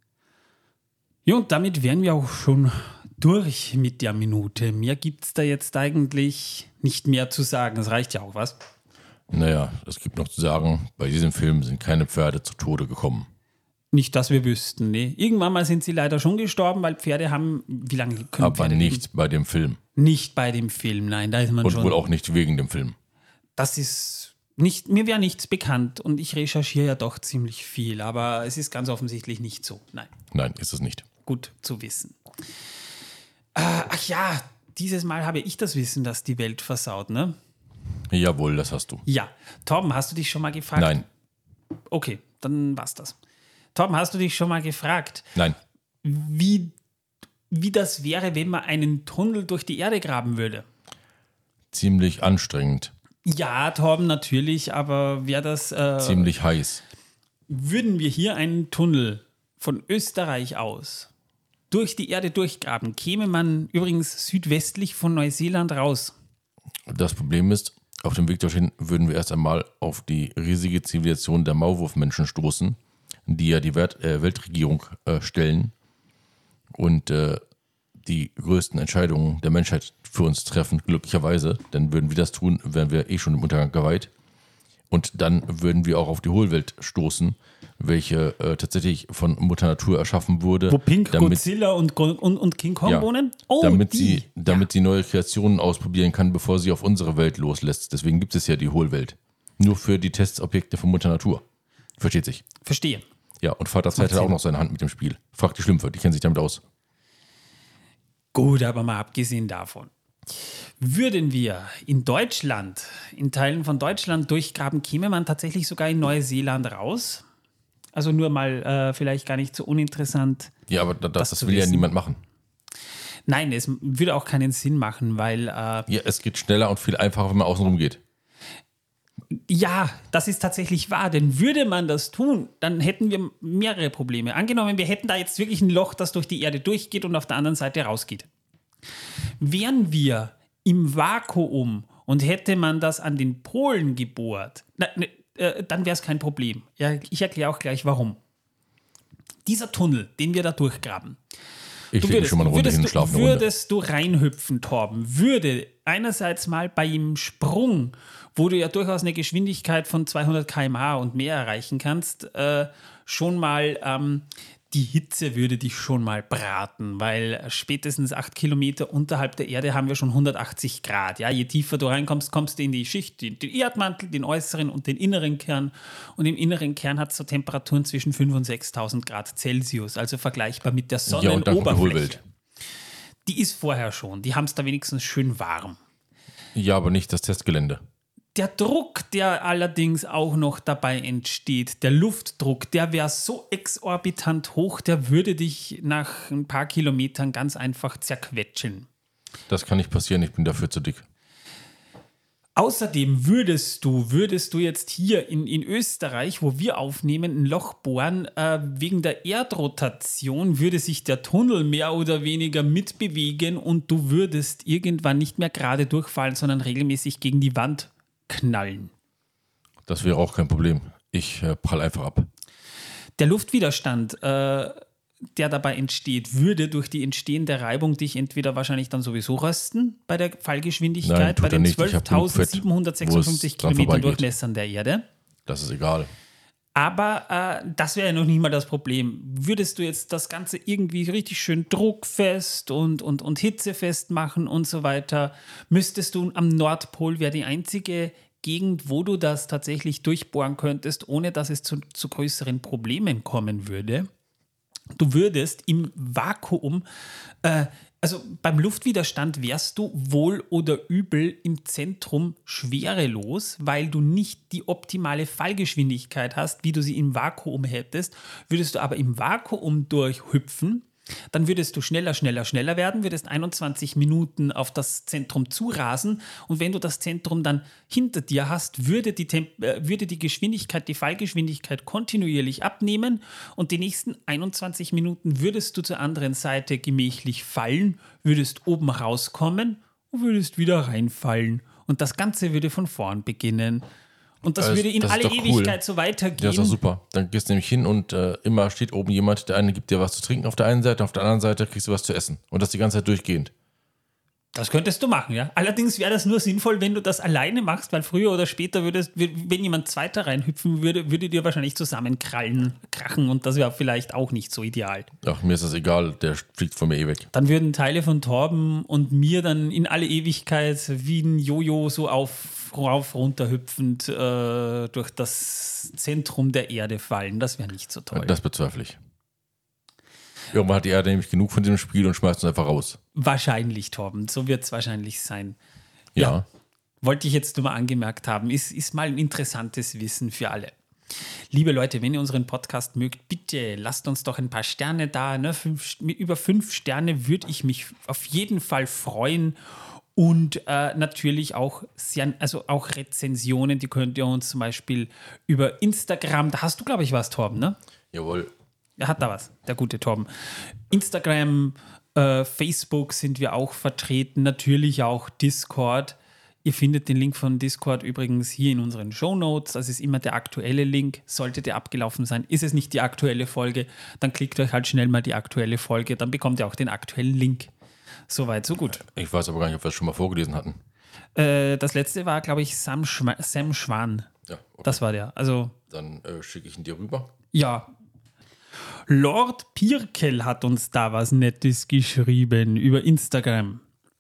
Ja, und damit wären wir auch schon durch mit der Minute. Mehr gibt es da jetzt eigentlich nicht mehr zu sagen. Das reicht ja auch, was? Naja, es gibt noch zu sagen, bei diesem Film sind keine Pferde zu Tode gekommen. Nicht, dass wir wüssten, ne? Irgendwann mal sind sie leider schon gestorben, weil Pferde haben, wie lange können Aber Pferde nicht leben? bei dem Film. Nicht bei dem Film, nein, da ist man Und schon. wohl auch nicht wegen dem Film. Das ist nicht, mir wäre nichts bekannt und ich recherchiere ja doch ziemlich viel, aber es ist ganz offensichtlich nicht so. Nein, Nein, ist es nicht. gut zu wissen. Äh, ach ja, dieses Mal habe ich das Wissen, dass die Welt versaut, ne? Jawohl, das hast du. Ja. Torben, hast du dich schon mal gefragt? Nein, Okay, dann war's das. Torben, hast du dich schon mal gefragt, nein. wie, wie das wäre, wenn man einen Tunnel durch die Erde graben würde? Ziemlich anstrengend. Ja, Torben, natürlich, aber wäre das, äh, Ziemlich heiß. würden wir hier einen Tunnel von Österreich aus durch die Erde durchgraben, käme man übrigens südwestlich von Neuseeland raus. Das Problem ist, auf dem Weg dorthin würden wir erst einmal auf die riesige Zivilisation der Maulwurfmenschen stoßen, die ja die Welt, äh, Weltregierung äh, stellen und äh, die größten Entscheidungen der Menschheit für uns treffen, glücklicherweise. Denn würden wir das tun, wären wir eh schon im Untergang geweiht. Und dann würden wir auch auf die Hohlwelt stoßen, welche äh, tatsächlich von Mutter Natur erschaffen wurde. Wo Pink damit, Godzilla und, Go- und, und King Kong ja, wohnen? Oh, damit die. sie, damit sie neue Kreationen ausprobieren kann, bevor sie auf unsere Welt loslässt. Deswegen gibt es ja die Hohlwelt. Nur für die Testobjekte von Mutter Natur. Versteht sich. Verstehe. Ja, und Vater Zeit hat auch noch seine Hand mit dem Spiel. Fragt die Schlümpfe, die kennen sich damit aus. Gut, aber mal abgesehen davon. Würden wir in Deutschland, in Teilen von Deutschland durchgraben, käme man tatsächlich sogar in Neuseeland raus? Also nur mal äh, vielleicht gar nicht so uninteressant. Ja, aber das, das, Das zu will ja wissen. niemand machen. Nein, es würde auch keinen Sinn machen, weil äh, Ja, es geht schneller und viel einfacher, wenn man außenrum geht. ja, das ist tatsächlich wahr, denn würde man das tun, dann hätten wir mehrere Probleme. Angenommen, wir hätten da jetzt wirklich ein Loch, das durch die Erde durchgeht und auf der anderen Seite rausgeht. Wären wir im Vakuum und hätte man das an den Polen gebohrt, na, ne, äh, dann wäre es kein Problem. Ja, ich erkläre auch gleich, warum. Dieser Tunnel, den wir da durchgraben, Ich Du lege würdest, schon mal eine Runde würdest, hin und du, schlafe eine Runde. würdest du reinhüpfen, Torben, würde einerseits mal beim Sprung, wo du ja durchaus eine Geschwindigkeit von zweihundert Kilometer pro Stunde und mehr erreichen kannst, äh, schon mal ähm, die Hitze würde dich schon mal braten, weil spätestens acht Kilometer unterhalb der Erde haben wir schon hundertachtzig Grad. Ja? Je tiefer du reinkommst, kommst du in die Schicht, den, den Erdmantel, den äußeren und den inneren Kern. Und im inneren Kern hat es so Temperaturen zwischen fünftausend und sechstausend Grad Celsius, also vergleichbar mit der Ja, und dann kommt die Sonnenoberfläche. Hohlwelt. Die ist vorher schon. Die haben es da wenigstens schön warm. Ja, aber nicht das Testgelände. Der Druck, der allerdings auch noch dabei entsteht, der Luftdruck, der wäre so exorbitant hoch, der würde dich nach ein paar Kilometern ganz einfach zerquetschen. Das kann nicht passieren, ich bin dafür zu dick. Außerdem würdest du, würdest du jetzt hier in, in Österreich, wo wir aufnehmen, ein Loch bohren, äh, wegen der Erdrotation würde sich der Tunnel mehr oder weniger mitbewegen und du würdest irgendwann nicht mehr gerade durchfallen, sondern regelmäßig gegen die Wand knallen. Das wäre auch kein Problem. Ich äh, prall einfach ab. Der Luftwiderstand, äh, der dabei entsteht, würde durch die entstehende Reibung dich entweder wahrscheinlich dann sowieso rösten bei der Fallgeschwindigkeit, Nein, tut bei er den nicht. Ich hab genug Fett, zwölftausendsiebenhundertsechsundfünfzig wo es dran Kilometern vorbeigeht. Durchmessern der Erde. Das ist egal. Aber äh, das wäre ja noch nicht mal das Problem. Würdest du jetzt das Ganze irgendwie richtig schön druckfest und, und, und hitzefest machen und so weiter, müsstest du am Nordpol, wäre die einzige Gegend, wo du das tatsächlich durchbohren könntest, ohne dass es zu, zu größeren Problemen kommen würde. Du würdest im Vakuum, äh, also beim Luftwiderstand wärst du wohl oder übel im Zentrum schwerelos, weil du nicht die optimale Fallgeschwindigkeit hast, wie du sie im Vakuum hättest. Würdest du aber im Vakuum durchhüpfen, dann würdest du schneller, schneller, schneller werden, würdest einundzwanzig Minuten auf das Zentrum zurasen und wenn du das Zentrum dann hinter dir hast, würde die, Temp- äh, würde die Geschwindigkeit, die Fallgeschwindigkeit kontinuierlich abnehmen und die nächsten einundzwanzig Minuten würdest du zur anderen Seite gemächlich fallen, würdest oben rauskommen und würdest wieder reinfallen und das Ganze würde von vorn beginnen. Und das Das- würde in das ist alle doch cool. Ewigkeit so weitergehen. Ja, ist doch super. Dann gehst du nämlich hin und äh, immer steht oben jemand, der eine gibt dir was zu trinken auf der einen Seite, auf der anderen Seite kriegst du was zu essen. Und das die ganze Zeit durchgehend. Das könntest du machen, ja. Allerdings wäre das nur sinnvoll, wenn du das alleine machst, weil früher oder später würdest, wenn jemand Zweiter reinhüpfen würde, würde dir wahrscheinlich zusammenkrallen, krachen und das wäre vielleicht auch nicht so ideal. Ach, mir ist das egal, der fliegt von mir eh weg. Dann würden Teile von Torben und mir dann in alle Ewigkeit wie ein Jojo so auf, rauf, runter hüpfend äh, durch das Zentrum der Erde fallen. Das wäre nicht so toll. Das bezweifle ich. Irgendwann hat die Erde nämlich genug von diesem Spiel und schmeißt uns einfach raus. Wahrscheinlich, Torben. So wird es wahrscheinlich sein. Ja. Ja. Wollte ich jetzt nur mal angemerkt haben. Ist, ist mal ein interessantes Wissen für alle. Liebe Leute, wenn ihr unseren Podcast mögt, bitte lasst uns doch ein paar Sterne da. Ne? Fünf, mit über fünf Sterne würde ich mich auf jeden Fall freuen. Und äh, natürlich auch, sehr, also auch Rezensionen, die könnt ihr uns zum Beispiel über Instagram, da hast du, glaube ich, was, Torben, ne? Jawohl. Er hat da was, der gute Torben. Instagram, äh, Facebook sind wir auch vertreten, natürlich auch Discord. Ihr findet den Link von Discord übrigens hier in unseren Shownotes. Das ist immer der aktuelle Link. Sollte der abgelaufen sein, ist es nicht die aktuelle Folge, dann klickt euch halt schnell mal die aktuelle Folge, dann bekommt ihr auch den aktuellen Link. Soweit, so gut. Ich weiß aber gar nicht, ob wir das schon mal vorgelesen hatten. Äh, das letzte war, glaube ich, Sam, Schma- Sam Schwan. Ja, okay. Das war der. Also, Dann äh, schicke ich ihn dir rüber. ja. Lord Pirkel hat uns da was Nettes geschrieben über Instagram.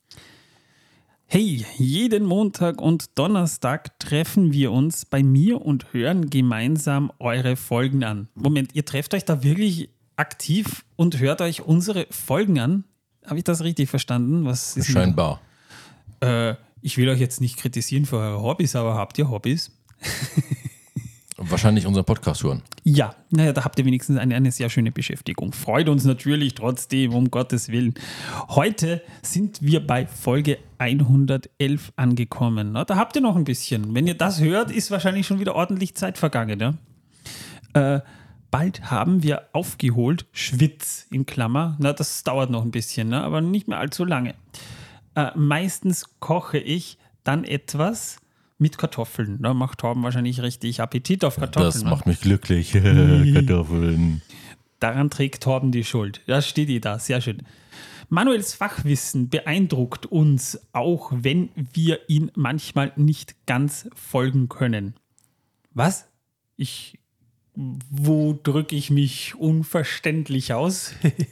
Hey, jeden Montag und Donnerstag treffen wir uns bei mir und hören gemeinsam eure Folgen an. Moment, ihr trefft euch da wirklich aktiv und hört euch unsere Folgen an? Habe ich das richtig verstanden? Was ist Scheinbar. Äh, ich will euch jetzt nicht kritisieren für eure Hobbys, aber habt ihr Hobbys? Wahrscheinlich unseren Podcast hören. Ja, naja, da habt ihr wenigstens eine, eine sehr schöne Beschäftigung. Freut uns natürlich trotzdem, um Gottes Willen. Heute sind wir bei Folge hundertelf angekommen. Na, da habt ihr noch ein bisschen. Wenn ihr das hört, ist wahrscheinlich schon wieder ordentlich Zeit vergangen. Ja? Äh, bald haben wir aufgeholt, Schwitz in Klammer. Na, das dauert noch ein bisschen, ne? Aber nicht mehr allzu lange. Äh, meistens koche ich dann etwas mit Kartoffeln. Da macht Torben wahrscheinlich richtig Appetit auf Kartoffeln. Das macht mich glücklich. Kartoffeln. Daran trägt Torben die Schuld. Da steht die da. Sehr schön. Manuels Fachwissen beeindruckt uns, auch wenn wir ihn manchmal nicht ganz folgen können. Was? Ich... Wo drücke ich mich unverständlich aus?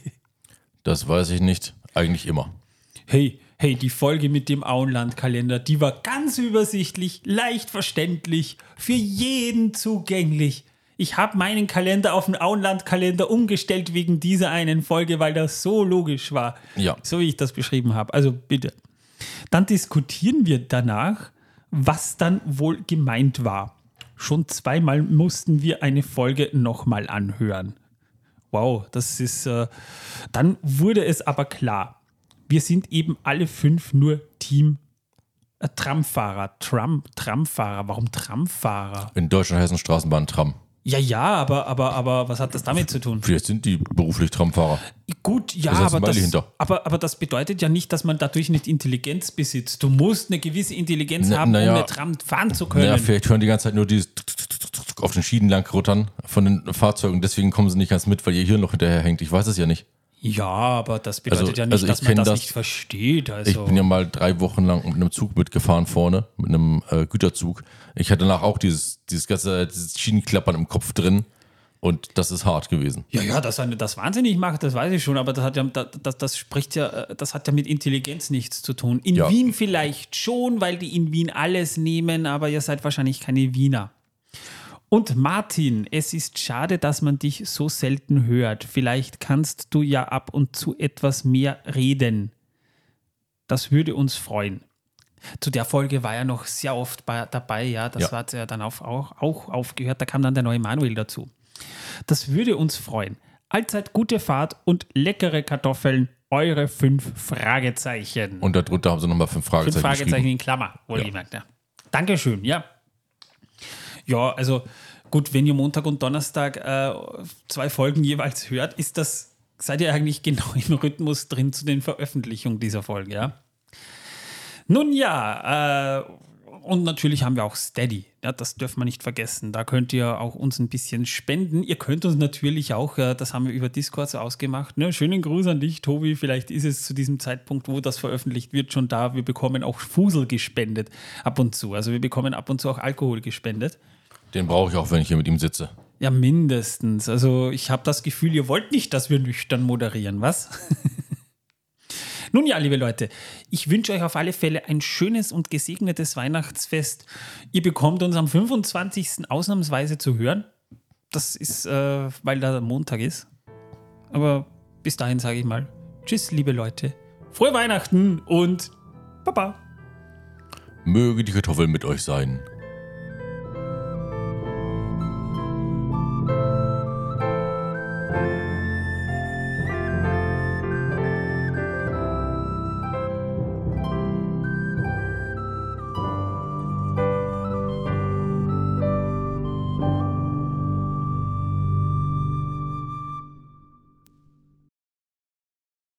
Das weiß ich nicht. Eigentlich immer. Hey, hey, die Folge mit dem Auenland-Kalender, die war ganz übersichtlich, leicht verständlich, für jeden zugänglich. Ich habe meinen Kalender auf den Auenland-Kalender umgestellt wegen dieser einen Folge, weil das so logisch war. Ja. So wie ich das beschrieben habe. Also bitte. Dann diskutieren wir danach, was dann wohl gemeint war. Schon zweimal mussten wir eine Folge nochmal anhören. Wow, das ist... Äh, dann wurde es aber klar. Wir sind eben alle fünf nur Team äh, Tramfahrer. Tram, Tramfahrer. Warum Tramfahrer? In Deutschland heißen Straßenbahnen Tram. Ja, ja, aber, aber, aber was hat das damit zu tun? Vielleicht sind die beruflich Tramfahrer. Gut, ja, Da ist ein aber Smiley das, hinter. aber, aber das bedeutet ja nicht, dass man dadurch nicht Intelligenz besitzt. Du musst eine gewisse Intelligenz Na- haben, na ja. um eine Tram fahren zu können. Ja, vielleicht hören die ganze Zeit nur dieses auf den Schienen lang ruttern von den Fahrzeugen. Deswegen kommen sie nicht ganz mit, weil ihr Hirn noch hinterher hängt. Ich weiß es ja nicht. Ja, aber das bedeutet Also- ja nicht, also ich dass man kenn das, das- nicht versteht. Also. Ich bin ja mal drei Wochen lang mit einem Zug mitgefahren vorne, mit einem äh, Güterzug. Ich hatte danach auch dieses, dieses ganze dieses Schienenklappern im Kopf drin. Und das ist hart gewesen. Ja, ja, dass eine das wahnsinnig macht, das weiß ich schon, aber das hat ja, das, das spricht ja, das hat ja mit Intelligenz nichts zu tun. In Ja. Wien vielleicht schon, weil die in Wien alles nehmen, aber ihr seid wahrscheinlich keine Wiener. Und Martin, es ist schade, dass man dich so selten hört. Vielleicht kannst du ja ab und zu etwas mehr reden. Das würde uns freuen. Zu der Folge war er noch sehr oft bei, dabei, ja. Das Ja. hat ja dann auf, auch, auch aufgehört. Da kam dann der neue Manuel dazu. Das würde uns freuen. Allzeit gute Fahrt und leckere Kartoffeln. Eure fünf Fragezeichen. Und darunter haben sie nochmal fünf Fragezeichen Fünf Fragezeichen geschrieben. in Klammer, wohlgemerkt. Ja. Ja. Dankeschön, ja. Ja, also gut, wenn ihr Montag und Donnerstag äh, zwei Folgen jeweils hört, ist das, seid ihr eigentlich genau im Rhythmus drin zu den Veröffentlichungen dieser Folge, ja? Nun ja, äh, Und natürlich haben wir auch Steady. Ja, das dürfen wir nicht vergessen. Da könnt ihr auch uns ein bisschen spenden. Ihr könnt uns natürlich auch, das haben wir über Discord so ausgemacht. Ne? Schönen Gruß an dich, Tobi. Vielleicht ist es zu diesem Zeitpunkt, wo das veröffentlicht wird, schon da. Wir bekommen auch Fusel gespendet ab und zu. Also wir bekommen ab und zu auch Alkohol gespendet. Den brauche ich auch, wenn ich hier mit ihm sitze. Ja, mindestens. Also ich habe das Gefühl, ihr wollt nicht, dass wir nüchtern moderieren, was? Nun ja, liebe Leute, ich wünsche euch auf alle Fälle ein schönes und gesegnetes Weihnachtsfest. Ihr bekommt uns am fünfundzwanzigsten ausnahmsweise zu hören. Das ist, äh, weil da Montag ist. Aber bis dahin sage ich mal, tschüss, liebe Leute. Frohe Weihnachten und Baba. Möge die Kartoffel mit euch sein.